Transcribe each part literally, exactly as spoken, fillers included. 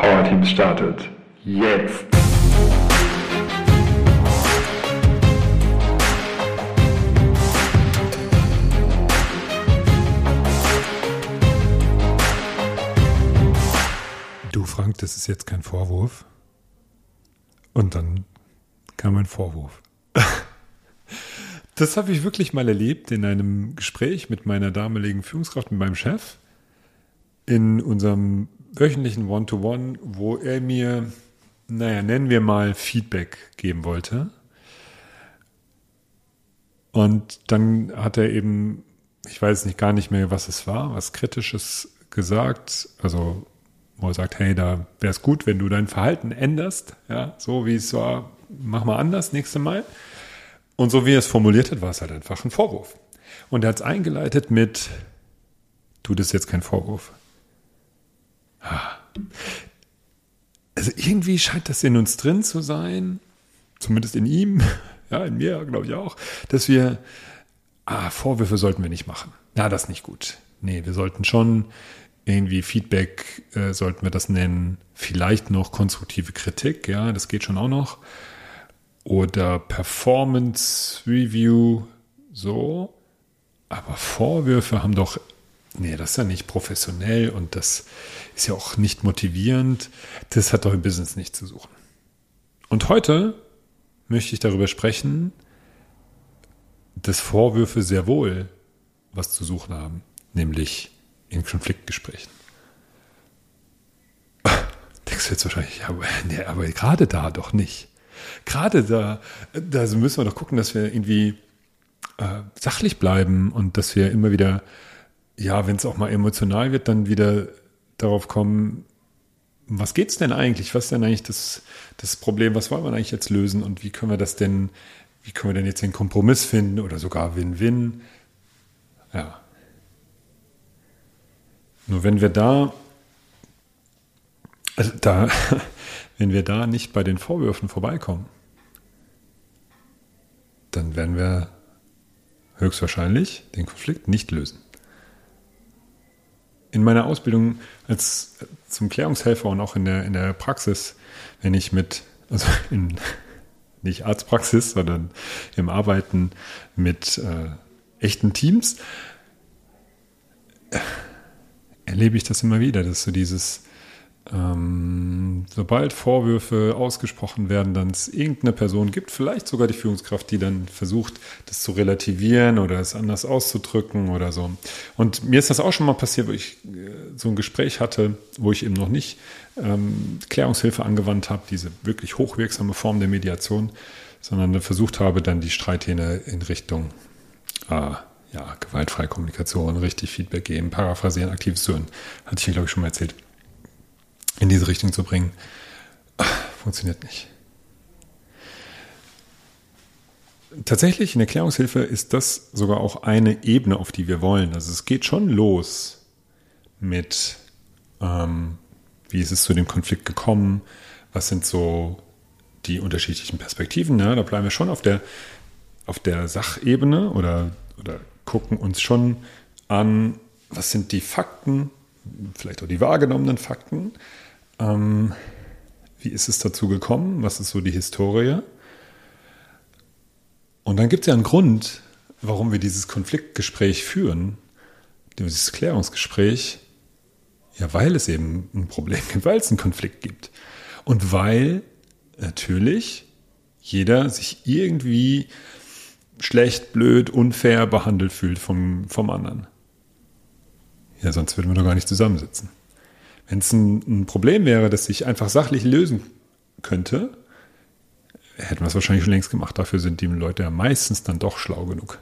Powerteams startet jetzt. Du, Frank, das ist jetzt kein Vorwurf. Und dann kam ein Vorwurf. Das habe ich wirklich mal erlebt in einem Gespräch mit meiner damaligen Führungskraft, mit meinem Chef, in unserem wöchentlichen One-to-One, wo er mir, naja, nennen wir mal Feedback geben wollte. Und dann hat er eben, ich weiß nicht gar nicht mehr, was es war, was Kritisches gesagt, also wo er sagt, hey, da wäre es gut, wenn du dein Verhalten änderst, ja, so wie es war, mach mal anders nächstes Mal. Und so wie er es formuliert hat, war es halt einfach ein Vorwurf. Und er hat es eingeleitet mit, du, das ist jetzt kein Vorwurf. Also irgendwie scheint das in uns drin zu sein, zumindest in ihm, ja, in mir glaube ich auch, dass wir, ah, Vorwürfe sollten wir nicht machen. Ja, das ist nicht gut. Nee, wir sollten schon irgendwie Feedback, äh, sollten wir das nennen, vielleicht noch konstruktive Kritik, ja, das geht schon auch noch. Oder Performance Review, so. Aber Vorwürfe haben doch, nee, das ist ja nicht professionell und das ist ja auch nicht motivierend. Das hat doch im Business nichts zu suchen. Und heute möchte ich darüber sprechen, dass Vorwürfe sehr wohl was zu suchen haben, nämlich in Konfliktgesprächen. Denkst du jetzt wahrscheinlich, ja, aber, nee, aber gerade da doch nicht. Gerade da, da müssen wir doch gucken, dass wir irgendwie äh, sachlich bleiben und dass wir immer wieder, ja, wenn es auch mal emotional wird, dann wieder darauf kommen, was geht's denn eigentlich? Was ist denn eigentlich das, das Problem? Was wollen wir eigentlich jetzt lösen? Und wie können wir das denn, wie können wir denn jetzt den Kompromiss finden oder sogar Win-Win? Ja. Nur wenn wir da, also da, wenn wir da nicht bei den Vorwürfen vorbeikommen, dann werden wir höchstwahrscheinlich den Konflikt nicht lösen. In meiner Ausbildung als zum Klärungshelfer und auch in der, in der Praxis, wenn ich mit, also in, nicht Arztpraxis, sondern im Arbeiten mit äh, echten Teams, äh, erlebe ich das immer wieder, dass so dieses, ähm, sobald Vorwürfe ausgesprochen werden, dann es irgendeine Person gibt, vielleicht sogar die Führungskraft, die dann versucht, das zu relativieren oder es anders auszudrücken oder so. Und mir ist das auch schon mal passiert, wo ich äh, so ein Gespräch hatte, wo ich eben noch nicht ähm, Klärungshilfe angewandt habe, diese wirklich hochwirksame Form der Mediation, sondern versucht habe, dann die Streithähne in Richtung äh, ja, gewaltfreie Kommunikation, richtig Feedback geben, paraphrasieren, aktives Hören, hatte ich hier, glaube ich, schon mal erzählt, in diese Richtung zu bringen. Funktioniert nicht. Tatsächlich in der Klärungshilfe ist das sogar auch eine Ebene, auf die wir wollen. Also es geht schon los mit, ähm, wie ist es zu dem Konflikt gekommen, was sind so die unterschiedlichen Perspektiven. Ja, da bleiben wir schon auf der, auf der Sachebene oder, oder gucken uns schon an, was sind die Fakten, vielleicht auch die wahrgenommenen Fakten. Ähm, wie ist es dazu gekommen? Was ist so die Historie? Und dann gibt es ja einen Grund, warum wir dieses Konfliktgespräch führen, dieses Klärungsgespräch, ja, weil es eben ein Problem gibt, weil es einen Konflikt gibt. Und weil natürlich jeder sich irgendwie schlecht, blöd, unfair behandelt fühlt vom, vom anderen. Ja, sonst würden wir doch gar nicht zusammensitzen. Wenn es ein, ein Problem wäre, das sich einfach sachlich lösen könnte, hätten wir es wahrscheinlich schon längst gemacht. Dafür sind die Leute ja meistens dann doch schlau genug.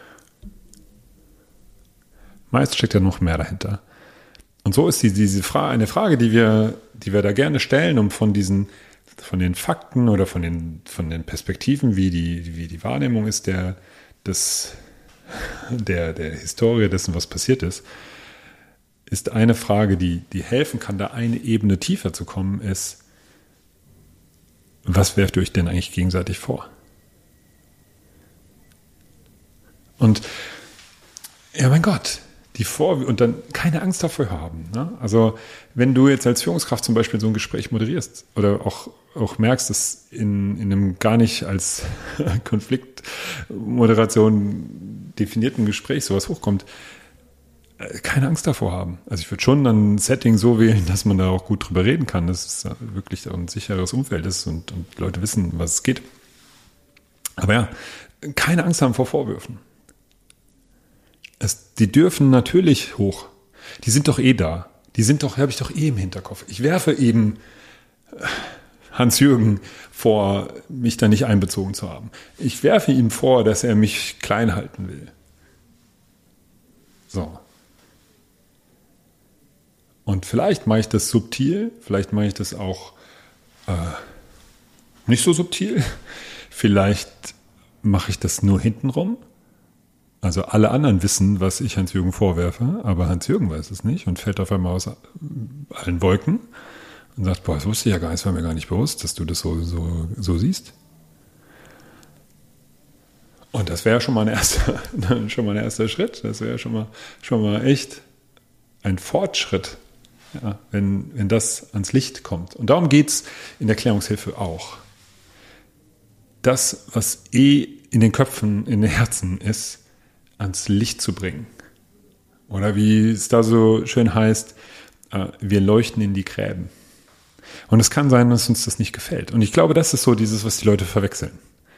Meist steckt ja noch mehr dahinter. Und so ist die, diese Frage, eine Frage, die wir, die wir da gerne stellen, um von diesen, von den Fakten oder von den, von den Perspektiven, wie die, wie die Wahrnehmung ist der, des, der, der Historie dessen, was passiert ist, ist eine Frage, die, die helfen kann, da eine Ebene tiefer zu kommen, ist, was werft ihr euch denn eigentlich gegenseitig vor? Und ja, mein Gott, die Vor- und dann keine Angst davor haben. Ne? Also wenn du jetzt als Führungskraft zum Beispiel so ein Gespräch moderierst oder auch, auch merkst, dass in, in einem gar nicht als Konfliktmoderation definierten Gespräch sowas hochkommt, keine Angst davor haben. Also ich würde schon dann ein Setting so wählen, dass man da auch gut drüber reden kann, dass es wirklich ein sicheres Umfeld ist und, und Leute wissen, was es geht. Aber ja, keine Angst haben vor Vorwürfen. Es, die dürfen natürlich hoch. Die sind doch eh da. Die sind doch, habe ich doch eh im Hinterkopf. Ich werfe eben Hans-Jürgen vor, mich da nicht einbezogen zu haben. Ich werfe ihm vor, dass er mich klein halten will. So. Und vielleicht mache ich das subtil, vielleicht mache ich das auch äh, nicht so subtil. Vielleicht mache ich das nur hintenrum. Also alle anderen wissen, was ich Hans-Jürgen vorwerfe, aber Hans-Jürgen weiß es nicht und fällt auf einmal aus allen Wolken und sagt, boah, das wusste ich ja gar nicht, das war mir gar nicht bewusst, dass du das so, so, so siehst. Und das wäre schon mal ein erster, schon mal ein erster Schritt. Das wäre schon mal, schon mal echt ein Fortschritt. Ja, wenn, wenn das ans Licht kommt. Und darum geht es in der Klärungshilfe auch. Das, was eh in den Köpfen, in den Herzen ist, ans Licht zu bringen. Oder wie es da so schön heißt, äh, wir leuchten in die Gräben. Und es kann sein, dass uns das nicht gefällt. Und ich glaube, das ist so dieses, was die Leute verwechseln.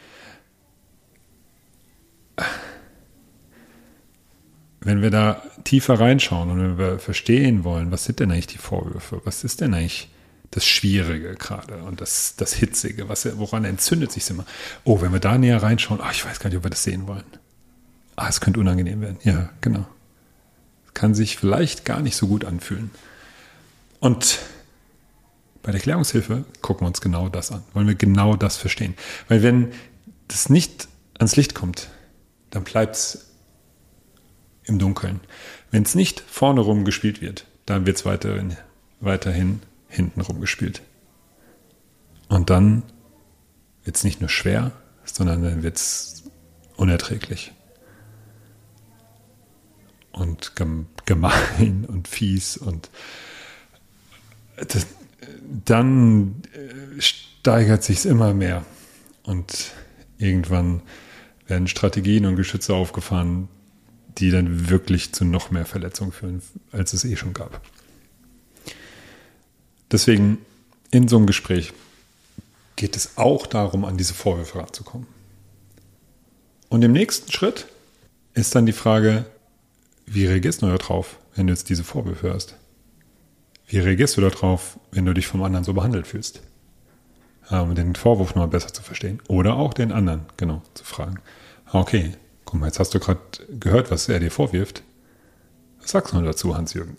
Wenn wir da tiefer reinschauen und wenn wir verstehen wollen, was sind denn eigentlich die Vorwürfe? Was ist denn eigentlich das Schwierige gerade und das, das Hitzige? Was, woran entzündet sich immer? Oh, wenn wir da näher reinschauen, oh, ich weiß gar nicht, ob wir das sehen wollen. Ah, es könnte unangenehm werden. Ja, genau. Kann sich vielleicht gar nicht so gut anfühlen. Und bei der Klärungshilfe gucken wir uns genau das an. Wollen wir genau das verstehen. Weil wenn das nicht ans Licht kommt, dann bleibt es im Dunkeln. Wenn es nicht vorne rum gespielt wird, dann wird es weiterhin, weiterhin hinten rum gespielt. Und dann wird es nicht nur schwer, sondern dann wird es unerträglich. Und gemein und fies. Und das, dann steigert sich es immer mehr. Und irgendwann werden Strategien und Geschütze aufgefahren, die dann wirklich zu noch mehr Verletzungen führen, als es eh schon gab. Deswegen, in so einem Gespräch geht es auch darum, an diese Vorwürfe ranzukommen. Und im nächsten Schritt ist dann die Frage, wie reagierst du darauf, wenn du jetzt diese Vorwürfe hörst? Wie reagierst du darauf, wenn du dich vom anderen so behandelt fühlst? Ja, um den Vorwurf noch besser zu verstehen. Oder auch den anderen, genau, zu fragen. Okay, guck mal, jetzt hast du gerade gehört, was er dir vorwirft. Was sagst du noch dazu, Hans-Jürgen?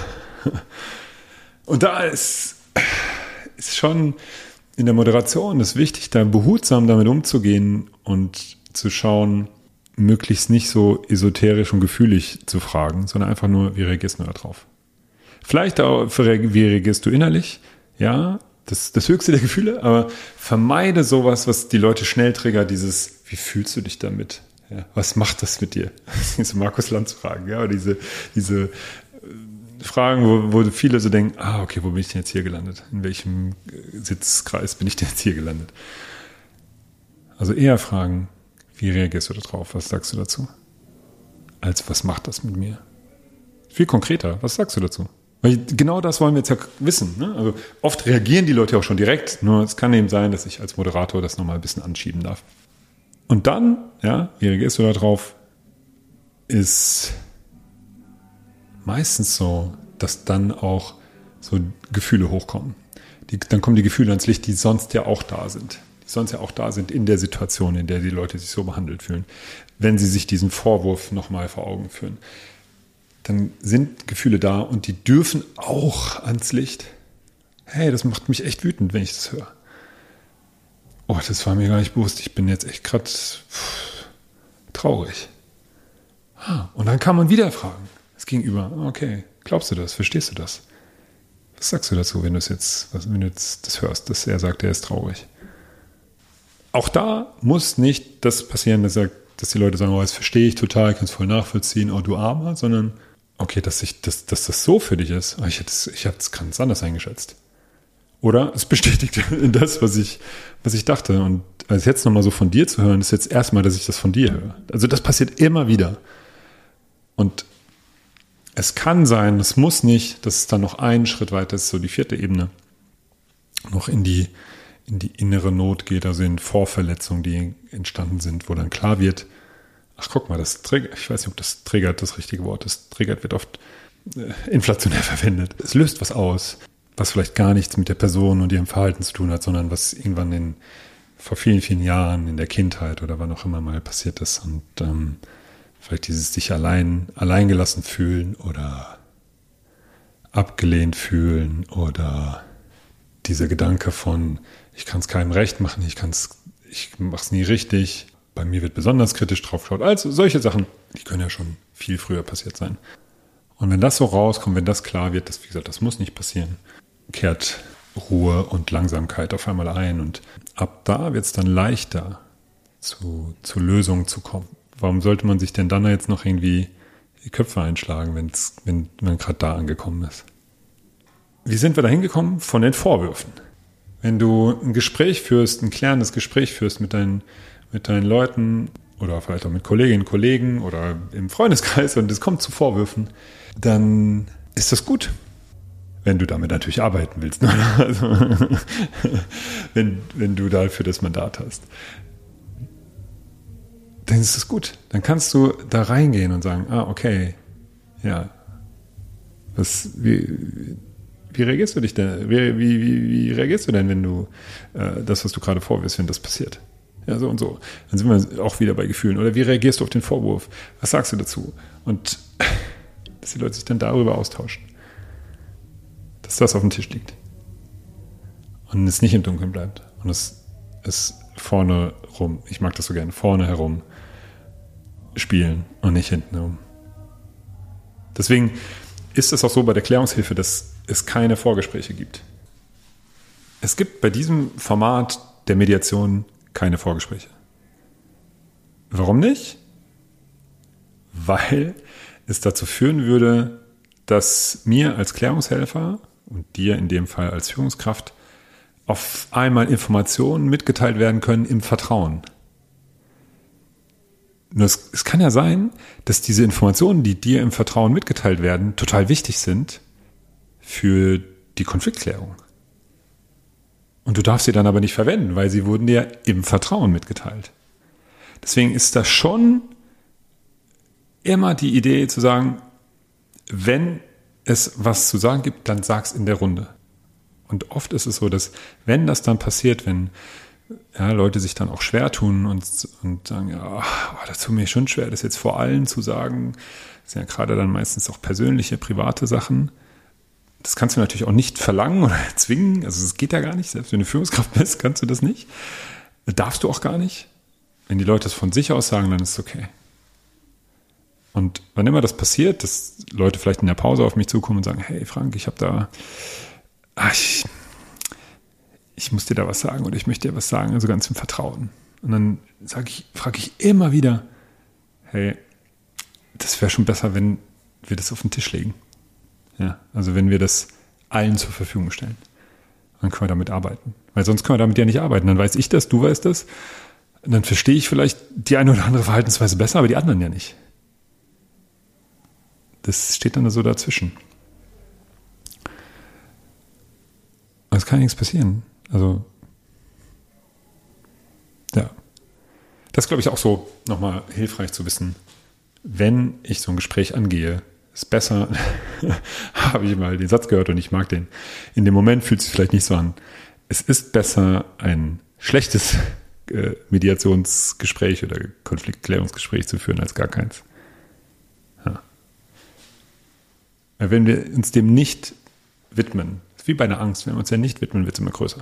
Und da ist, ist schon in der Moderation ist wichtig, da behutsam damit umzugehen und zu schauen, möglichst nicht so esoterisch und gefühlig zu fragen, sondern einfach nur, wie reagierst du da drauf? Vielleicht auch, wie reagierst du innerlich? Ja, das, das höchste der Gefühle, aber vermeide sowas, was die Leute schnell triggert, dieses, wie fühlst du dich damit? Ja, was macht das mit dir? Diese Markus Lanz Fragen, ja, diese, diese Fragen, wo, wo viele so denken, ah, okay, wo bin ich denn jetzt hier gelandet? In welchem Sitzkreis bin ich denn jetzt hier gelandet? Also eher fragen, wie reagierst du da drauf? Was sagst du dazu? Als, was macht das mit mir? Viel konkreter, was sagst du dazu? Weil genau das wollen wir jetzt ja wissen. Ne? Also oft reagieren die Leute auch schon direkt, nur es kann eben sein, dass ich als Moderator das nochmal ein bisschen anschieben darf. Und dann, ja, wie reagierst du da drauf, ist meistens so, dass dann auch so Gefühle hochkommen. Die, dann kommen die Gefühle ans Licht, die sonst ja auch da sind. Die sonst ja auch da sind in der Situation, in der die Leute sich so behandelt fühlen. Wenn sie sich diesen Vorwurf nochmal vor Augen führen. Dann sind Gefühle da und die dürfen auch ans Licht. Hey, das macht mich echt wütend, wenn ich das höre. Oh, das war mir gar nicht bewusst. Ich bin jetzt echt gerade traurig. Ah, und dann kann man wieder fragen. Das Gegenüber, okay, glaubst du das? Verstehst du das? Was sagst du dazu, wenn du es jetzt, wenn du jetzt das hörst, dass er sagt, er ist traurig? Auch da muss nicht das passieren, dass, er, dass die Leute sagen, oh, das verstehe ich total, ich kann es voll nachvollziehen, oh, du Armer, sondern okay, dass, ich, dass, dass das so für dich ist, ich hätte es ich hätte es ganz anders eingeschätzt. Oder es bestätigt das, was ich, was ich dachte. Und also jetzt nochmal so von dir zu hören, ist jetzt erstmal, dass ich das von dir höre. Also das passiert immer wieder. Und es kann sein, es muss nicht, dass es dann noch einen Schritt weiter ist, so die vierte Ebene, noch in die, in die innere Not geht, also in Vorverletzungen, die entstanden sind, wo dann klar wird, ach guck mal, das triggert, ich weiß nicht, ob das triggert das richtige Wort ist, triggert wird oft äh, inflationär verwendet. Es löst was aus, was vielleicht gar nichts mit der Person und ihrem Verhalten zu tun hat, sondern was irgendwann in, vor vielen, vielen Jahren in der Kindheit oder wann auch immer mal passiert ist und ähm, vielleicht dieses sich allein, alleingelassen fühlen oder abgelehnt fühlen oder dieser Gedanke von, ich kann es keinem recht machen, ich kann's, ich mache es nie richtig, bei mir wird besonders kritisch drauf geschaut. Also solche Sachen, die können ja schon viel früher passiert sein. Und wenn das so rauskommt, wenn das klar wird, dass, wie gesagt, das muss nicht passieren, kehrt Ruhe und Langsamkeit auf einmal ein und ab da wird es dann leichter, zu, zu Lösungen zu kommen. Warum sollte man sich denn dann jetzt noch irgendwie die Köpfe einschlagen, wenn's, wenn man gerade da angekommen ist? Wie sind wir da hingekommen? Von den Vorwürfen. Wenn du ein Gespräch führst, ein klärendes Gespräch führst mit deinen, mit deinen Leuten oder vielleicht auch mit Kolleginnen und Kollegen oder im Freundeskreis und es kommt zu Vorwürfen, dann ist das gut. Wenn du damit natürlich arbeiten willst. Ne? Also, wenn, wenn du dafür das Mandat hast. Dann ist es gut. Dann kannst du da reingehen und sagen, ah, okay, ja, was, wie, wie reagierst du dich denn, wie, wie, wie, wie reagierst du denn, wenn du äh, das, was du gerade vorwirfst, wenn das passiert? Ja, so und so. Dann sind wir auch wieder bei Gefühlen. Oder wie reagierst du auf den Vorwurf? Was sagst du dazu? Und dass die Leute sich dann darüber austauschen. Dass das auf dem Tisch liegt. Und es nicht im Dunkeln bleibt. Und es ist vorne rum, ich mag das so gerne, vorne herum spielen und nicht hinten rum. Deswegen ist es auch so bei der Klärungshilfe, dass es keine Vorgespräche gibt. Es gibt bei diesem Format der Mediation keine Vorgespräche. Warum nicht? Weil es dazu führen würde, dass mir als Klärungshelfer und dir in dem Fall als Führungskraft auf einmal Informationen mitgeteilt werden können im Vertrauen. Nur es, es kann ja sein, dass diese Informationen, die dir im Vertrauen mitgeteilt werden, total wichtig sind für die Konfliktklärung. Und du darfst sie dann aber nicht verwenden, weil sie wurden dir im Vertrauen mitgeteilt. Deswegen ist das schon immer die Idee zu sagen, wenn es was zu sagen gibt, dann sag's in der Runde. Und oft ist es so, dass wenn das dann passiert, wenn ja, Leute sich dann auch schwer tun und, und sagen, ja, oh, das tut mir schon schwer, das jetzt vor allen zu sagen, das sind ja gerade dann meistens auch persönliche, private Sachen. Das kannst du natürlich auch nicht verlangen oder zwingen, also es geht ja gar nicht, selbst wenn du Führungskraft bist, kannst du das nicht. Das darfst du auch gar nicht. Wenn die Leute es von sich aus sagen, dann ist es okay. Und wann immer das passiert, dass Leute vielleicht in der Pause auf mich zukommen und sagen, hey Frank, ich habe da, ach, ich, ich muss dir da was sagen oder ich möchte dir was sagen, also ganz im Vertrauen. Und dann sage ich, frage ich immer wieder, hey, das wäre schon besser, wenn wir das auf den Tisch legen. Ja, also wenn wir das allen zur Verfügung stellen. Dann können wir damit arbeiten. Weil sonst können wir damit ja nicht arbeiten. Dann weiß ich das, du weißt das. Und dann verstehe ich vielleicht die eine oder andere Verhaltensweise besser, aber die anderen ja nicht. Das steht dann so dazwischen. Es kann nichts passieren. Also, ja. Das ist, glaube ich, auch so nochmal hilfreich zu wissen. Wenn ich so ein Gespräch angehe, ist besser, habe ich mal den Satz gehört und ich mag den. In dem Moment fühlt es sich vielleicht nicht so an. Es ist besser, ein schlechtes äh, Mediationsgespräch oder Konfliktklärungsgespräch zu führen, als gar keins. Ja. Wenn wir uns dem nicht widmen, ist wie bei einer Angst, wenn wir uns ja nicht widmen, wird es immer größer.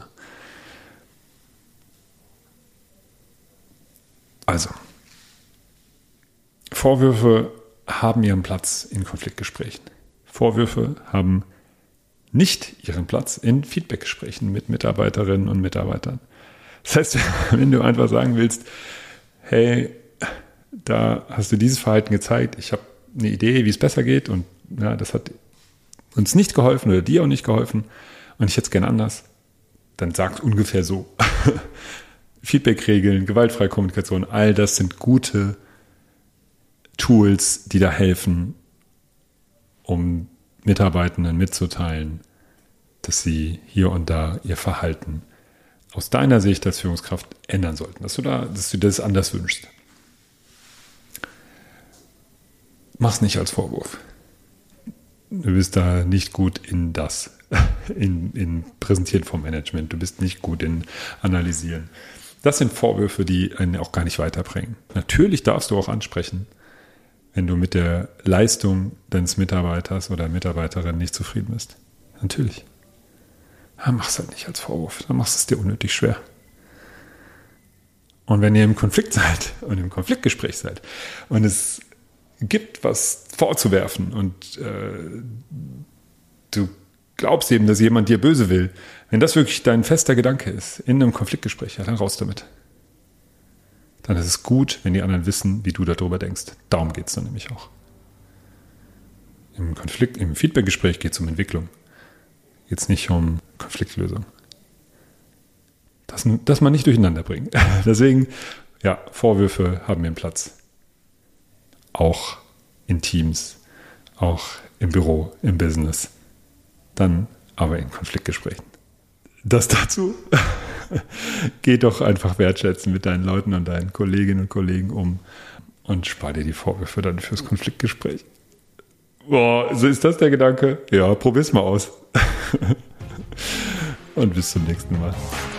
Also, Vorwürfe haben ihren Platz in Konfliktgesprächen. Vorwürfe haben nicht ihren Platz in Feedbackgesprächen mit Mitarbeiterinnen und Mitarbeitern. Das heißt, wenn du einfach sagen willst, hey, da hast du dieses Verhalten gezeigt, ich habe eine Idee, wie es besser geht und ja, das hat uns nicht geholfen oder dir auch nicht geholfen und ich hätte es gern anders, dann sagt ungefähr so. Feedback-Regeln, gewaltfreie Kommunikation, all das sind gute Tools, die da helfen, um Mitarbeitenden mitzuteilen, dass sie hier und da ihr Verhalten aus deiner Sicht als Führungskraft ändern sollten, dass du da, dass du das anders wünschst. Mach's nicht als Vorwurf. Du bist da nicht gut in das, in, in Präsentieren vom Management. Du bist nicht gut in Analysieren. Das sind Vorwürfe, die einen auch gar nicht weiterbringen. Natürlich darfst du auch ansprechen, wenn du mit der Leistung deines Mitarbeiters oder Mitarbeiterin nicht zufrieden bist. Natürlich. Ja, mach's halt nicht als Vorwurf. Dann machst du es dir unnötig schwer. Und wenn ihr im Konflikt seid und im Konfliktgespräch seid und es gibt was vorzuwerfen und äh, du glaubst eben, dass jemand dir böse will, wenn das wirklich dein fester Gedanke ist, in einem Konfliktgespräch, ja, dann raus damit. Dann ist es gut, wenn die anderen wissen, wie du darüber denkst. Darum geht es dann nämlich auch. Im Konflikt, im Feedbackgespräch geht es um Entwicklung. Geht es nicht um Konfliktlösung. Das, das man nicht durcheinander bringt. Deswegen, ja, Vorwürfe haben ihren Platz. Auch in Teams, auch im Büro, im Business. Dann aber in Konfliktgesprächen. Das dazu. Geh doch einfach wertschätzen mit deinen Leuten und deinen Kolleginnen und Kollegen um und spar dir die Vorwürfe dann fürs Konfliktgespräch. Boah, so ist das der Gedanke? Ja, probier's mal aus. Und bis zum nächsten Mal.